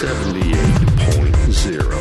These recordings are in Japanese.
78.0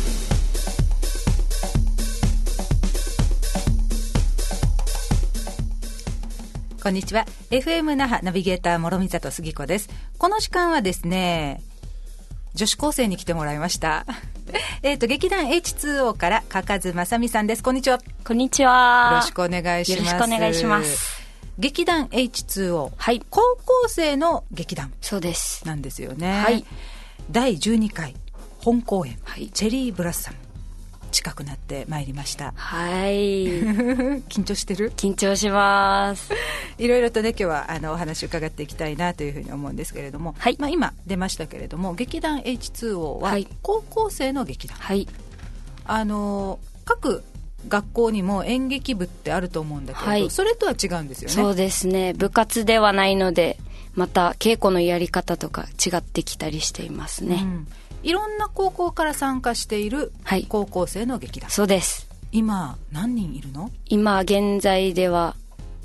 こんにちは。 FM 那覇ナビゲーター諸見里杉子です。この時間はですね、女子高生に来てもらいました劇団 H2O から嘉数正美さんです。こんにちは。 こんにちは。 よろしくお願いします。 よろしくお願いします。 劇団 H2O、 はい、 高校生の劇団そうですなんですよね。 はい、 第12回本公演、 はい、 チェリーブラッサム近くなってまいりました。 はい緊張してる？ 緊張します。 いろいろとね今日はお話を伺っていきたいなというふうに思うんですけれども、 はい、 今出ましたけれども、劇団 H2O は高校生の劇団、はい、各学校にも演劇部ってあると思うんだけど、はい、それとは違うんですよね。 そうですね、部活ではないのでまた稽古のやり方とか違ってきたりしていますね、 いろんな高校から参加している高校生の劇団、 はい、そうです。 今何人いるの？ 今現在では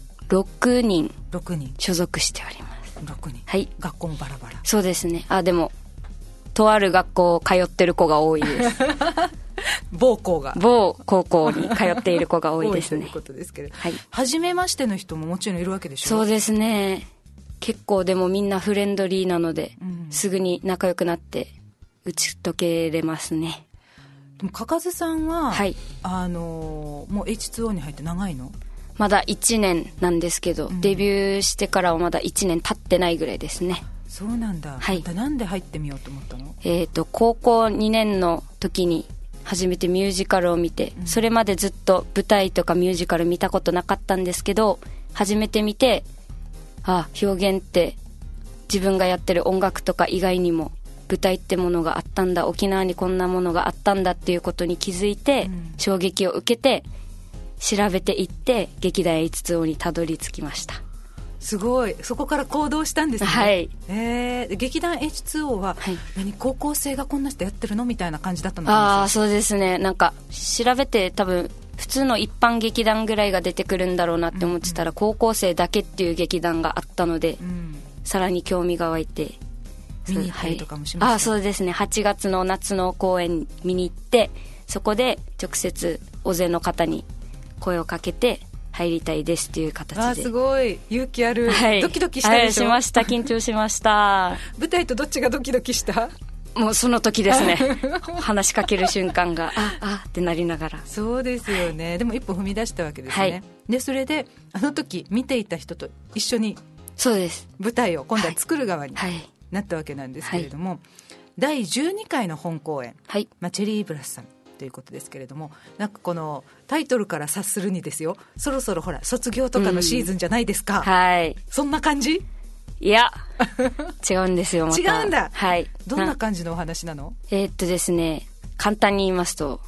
6人所属しております。 6人、 はい、 学校もバラバラ。 そうですね。でもとある学校通ってる子が多いです某高校に通っている子が多いですね多いということですけれど、 はい、 初めましての人ももちろんいるわけでしょ？ そうですね。結構でもみんなフレンドリーなので、すぐに仲良くなって打ち解けれますね。 でも嘉数さんは、 はい、 もう H2O に入って長いの？ まだ1年なんですけど、デビューしてからはまだ1年経ってないぐらいですね。 そうなんだ、 はい、 なんで入ってみようと思ったの？ 高校2年の時に初めてミュージカルを見て、それまでずっと舞台とかミュージカル見たことなかったんですけど、初めて見て、表現って自分がやってる音楽とか以外にも舞台ってものがあったんだ、沖縄にこんなものがあったんだっていうことに気づいて、衝撃を受けて調べていって劇団 H2O にたどり着きました。 すごい。そこから行動したんですね。 はい、 劇団 H2O は、はい、高校生がこんな人やってるのみたいな感じだったのかな？ そうですね。なんか調べて多分普通の一般劇団ぐらいが出てくるんだろうなって思ってたら、高校生だけっていう劇団があったので、さらに興味が湧いて見に行ったりとかもしました？ そうですね。8月の夏の公演見に行って、そこで直接大勢の方に声をかけて入りたいですっていう形で。 すごい勇気ある、はい、ドキドキしたでしょ？ しました。緊張しました舞台とどっちがドキドキした？ もうその時ですね話しかける瞬間がってなりながら。 そうですよね、はい、でも一歩踏み出したわけですね、はい、でそれであの時見ていた人と一緒にそうです舞台を今度は作る側になったわけなんですけれども、はい、第12回の本公演、はい、チェリーブラッサムということですけれども、なんかこのタイトルから察するにですよ、そろそろほら卒業とかのシーズンじゃないですか、はい、そんな感じ？ いや違うんですよ。また違うんだ、 はい、 どんな感じのお話なの？ ですね、簡単に言いますと、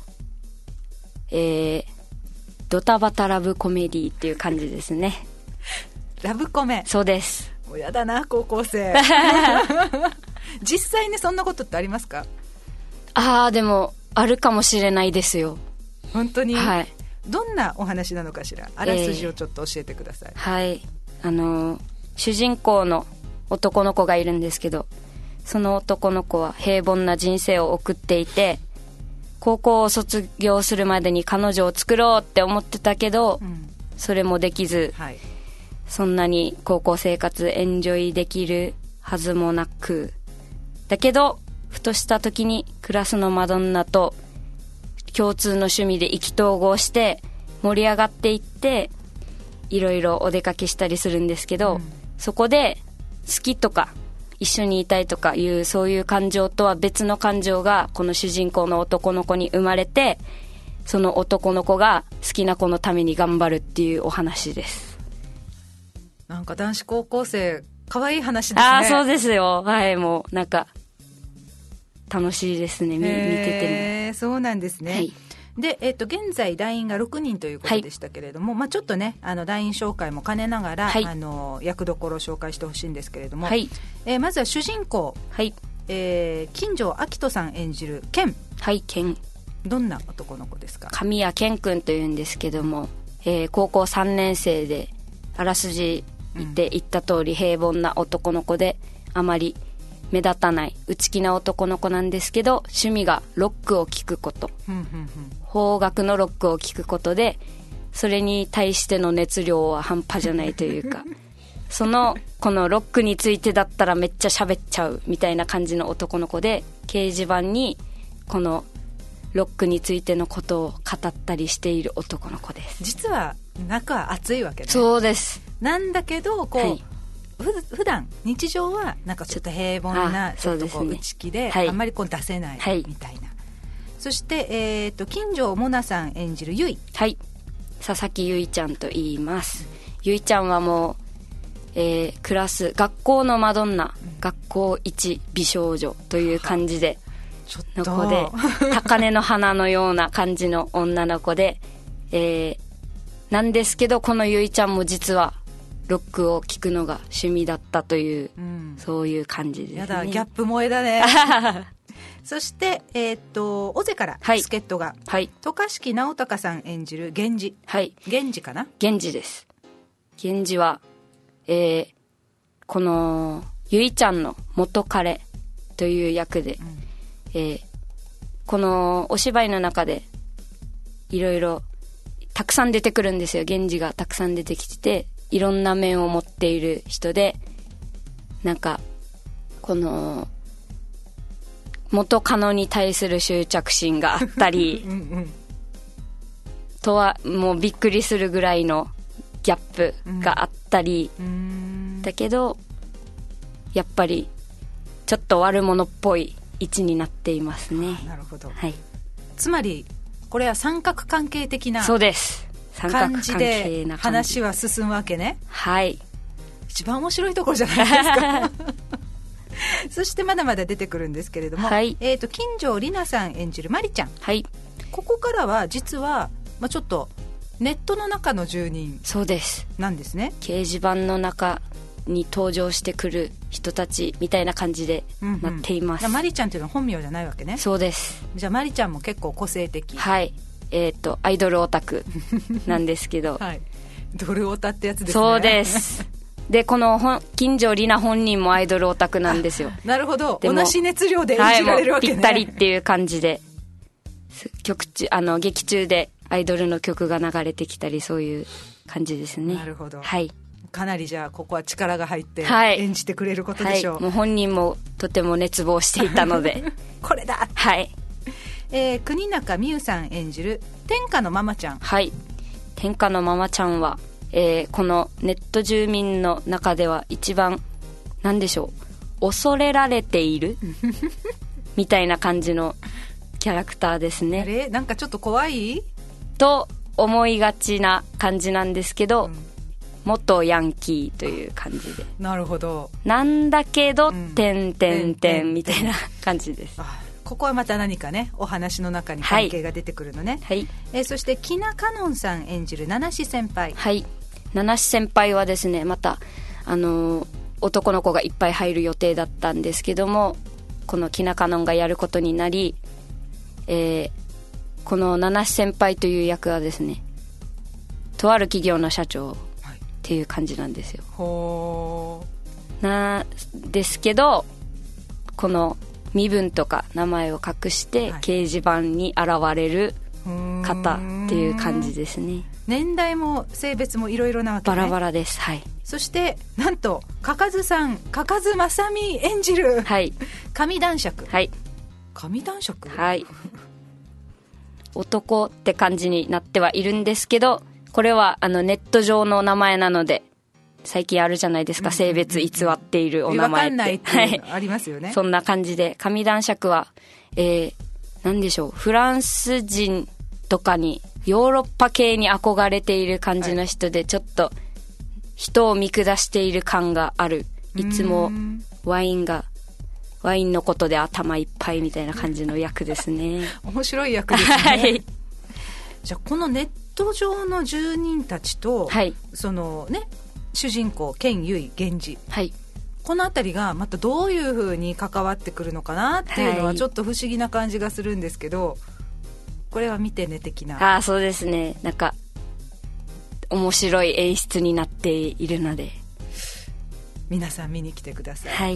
ドタバタラブコメディっていう感じですね。 ラブコメ？ そうです。 もうやだな高校生実際にそんなことってありますか？ でもあるかもしれないですよ。 本当に？ はい。 どんなお話なのかしら？あらすじをちょっと教えてください。 はい、主人公の男の子がいるんですけど、その男の子は平凡な人生を送っていて、高校を卒業するまでに彼女を作ろうって思ってたけど、それもできず、はい、そんなに高校生活エンジョイできるはずもなく、だけどふとした時にクラスのマドンナと共通の趣味で意気投合して盛り上がっていって、いろいろお出かけしたりするんですけど、そこで好きとか一緒にいたいとかいうそういう感情とは別の感情がこの主人公の男の子に生まれて、その男の子が好きな子のために頑張るっていうお話です。 なんか男子高校生可愛い話ですね。 そうですよ。はい、もうなんか楽しいですね、見てても。 そうなんですね、はい。で、現在団員が6人ということでしたけれども、ちょっとね団員紹介も兼ねながら、はい、役どころを紹介してほしいんですけれども、はい、まずは主人公、はい、金城明人さん演じるケン。 はい、ケン。 どんな男の子ですか？ 神谷健君というんですけども、高校3年生であらすじで言った通り平凡な男の子で、あまり目立たない内気な男の子なんですけど、趣味がロックを聴くこと、邦楽のロックを聴くことで、それに対しての熱量は半端じゃないというかこのロックについてだったらめっちゃ喋っちゃうみたいな感じの男の子で、掲示板にこのロックについてのことを語ったりしている男の子です。 実は中は熱いわけね。 そうです。 なんだけどこう、はい、普段日常はなんかちょっと平凡なちょっとこう内気で、あんまりこう出せないみたいな、はい、そして、金城モナさん演じるゆい、 はい、佐々木ゆいちゃんと言います。ゆいちゃんはもう、クラス学校のマドンナ、学校一美少女という感じでの子で、高嶺の花のような感じの女の子で、なんですけど、このゆいちゃんも実はロックを聴くのが趣味だったという、そういう感じですね。 やだ、ギャップ萌えだねそして尾瀬から助っ人が、はい、渡嘉敷直隆さん演じる源氏、はい、源氏かな、 源氏です。源氏は、このゆいちゃんの元彼という役で、このお芝居の中でいろいろたくさん出てくるんですよ。源氏がたくさん出てきてて、いろんな面を持っている人で、なんかこの元カノに対する執着心があったりとはもうびっくりするぐらいのギャップがあったり、だけどやっぱりちょっと悪者っぽい位置になっていますね。 なるほど、 はい、 つまりこれは三角関係的な、 そうです、三角関係な感じで話は進むわけね。 はい、 一番面白いところじゃないですかそしてまだまだ出てくるんですけれども、はい、金城里奈さん演じるマリちゃん、はい、ここからは実は、ちょっとネットの中の住人なんですね。 掲示板の中に登場してくる人たちみたいな感じでなっています、 マリちゃんっていうのは本名じゃないわけね。 そうです。 じゃあマリちゃんも結構個性的。 はい、アイドルオタクなんですけど、 はい、ドルオタってやつですね。 そうですで、この金城里奈本人もアイドルオタクなんですよ。 なるほど、同じ熱量で演じられるわけね、 ぴったりっていう感じで、劇中でアイドルの曲が流れてきたり、そういう感じですね。 なるほど、 はい、 かなりじゃあここは力が入って演じてくれることでしょう、 はいはい、もう本人もとても熱望していたのでこれだ、 はい、 国中美優さん演じる天下のママちゃん、 はい、天下のママちゃんは、このネット住民の中では一番なんでしょう、恐れられているみたいな感じのキャラクターですね。 あれ、なんかちょっと怖いと思いがちな感じなんですけど、元ヤンキーという感じで、 なるほど、 なんだけど、てんてんてんみたいな感じです。 ここはまた何かね、お話の中に関係が出てくるのね、はい、そしてキナカノンさん演じる七志先輩、 はい、七志先輩はですね、また男の子がいっぱい入る予定だったんですけども、このキナカノンがやることになり、この七志先輩という役はですね、とある企業の社長っていう感じなんですよ、 ほーなんですけど、この身分とか名前を隠して掲示板に現れる方っていう感じですね。 年代も性別もいろいろなわけね。 バラバラです。はい。 そしてなんと嘉数さん、嘉数まさみ演じる、はい、神男爵、はい、神男爵、 はい、男って感じになってはいるんですけど、これはネット上の名前なので、最近あるじゃないですか、性別偽っているお名前って、 分かんないっていうのありますよね、はい、 そんな感じで、神男爵は、なんでしょう、フランス人とかにヨーロッパ系に憧れている感じの人で、はい、ちょっと人を見下している感がある、いつもワインのことで頭いっぱいみたいな感じの役ですね。 面白い役ですね、はい、じゃあこのネット上の住人たちと、はい、そのね、主人公剣結源氏、はい、このあたりがまたどういう風に関わってくるのかなっていうのはちょっと不思議な感じがするんですけど、これは見てね的な。 そうですね、なんか面白い演出になっているので皆さん見に来てください、 はい、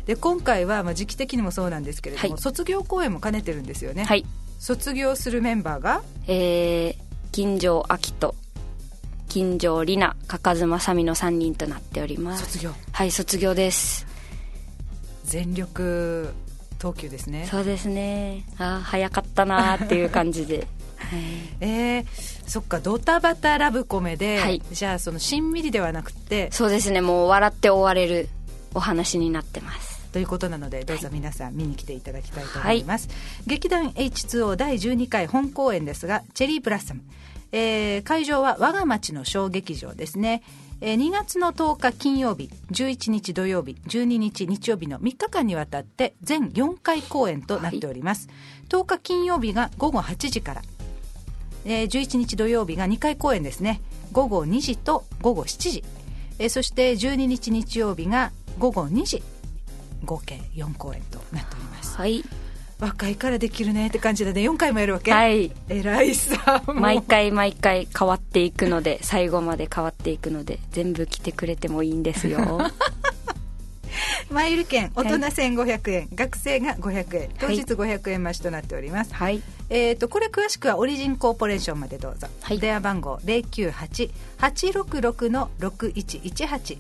で今回は時期的にもそうなんですけれども、卒業公演も兼ねてるんですよね。卒業するメンバーが、 金城明人、金城里奈、嘉数正美の3人となっております。 卒業。 卒業です。 全力投球ですね。 そうですね。早かったなっていう感じでそっか、ドタバタラブコメで、じゃあそのしんみりではなくて、 そうですね、もう笑って終われるお話になってますということなので、どうぞ皆さん見に来ていただきたいと思います。劇団 H2O 第12回本公演ですが、チェリーブラッサム、会場は我が町の小劇場ですね。2月の10日金曜日、11日土曜日、12日日曜日の3日間にわたって全4回公演となっております。10日金曜日が午後8時から、11日土曜日が2回公演ですね。午後2時と午後7時、そして12日日曜日が午後2時、合計4公演となっております。若いからできるねって感じでね、4回もやるわけ。偉いさ。 毎回変わっていくので、最後まで変わっていくので、全部来てくれてもいいんですよ。 マイル券大人1500円、学生が500円、当日500円増しとなっております。これ詳しくはオリジンコーポレーションまでどうぞ。電話番号 098-866-6118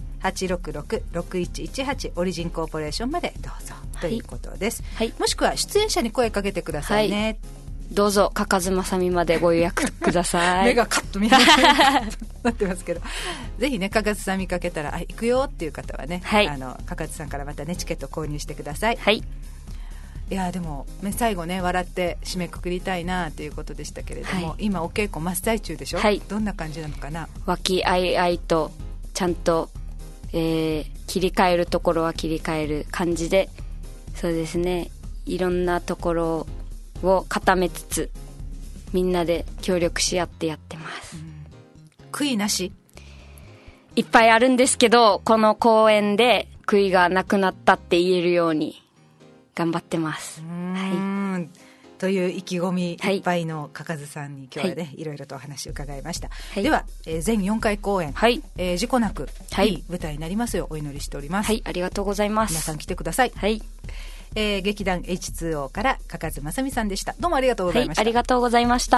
866-6118 オリジンコーポレーションまでどうぞということです。もしくは出演者に声かけてくださいね。 どうぞ嘉数正美までご予約ください。 目がカッと見えなってますけど、ぜひね、嘉数さん見かけたら行くよっていう方はね、嘉数さんからまたねチケット購入してください。いやでも最後ね、笑って締めくくりたいなということでしたけれども、今お稽古真っ最中でしょ。どんな感じなのかな。 和気あいあいとちゃんと、切り替えるところは切り替える感じで、そうですね、いろんなところを固めつつみんなで協力し合ってやってます。 悔いなしいっぱいあるんですけど、この公演で悔いがなくなったって言えるように頑張ってます。 という意気込みいっぱいの嘉数さんに今日はね、いろいろとお話を伺いました。では、全4回公演、事故なくいい舞台になりますようお祈りしております。 ありがとうございます。 皆さん来てください。劇団 H2O から嘉数正美さんでした。どうもありがとうございました。 ありがとうございました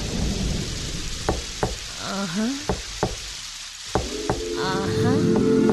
。Uh-huh.